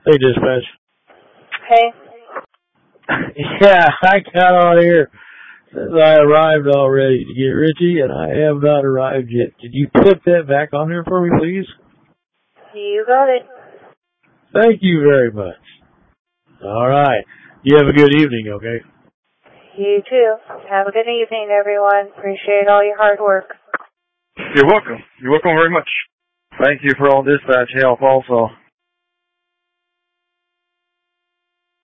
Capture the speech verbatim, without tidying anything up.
Hey, dispatch. Hey. Yeah, I got on here since I arrived already to get Richie, and I have not arrived yet. Could you put that back on there for me, please? You got it. Thank you very much. All right. You have a good evening, okay? You too. Have a good evening, everyone. Appreciate all your hard work. You're welcome. You're welcome very much. Thank you for all dispatch help also.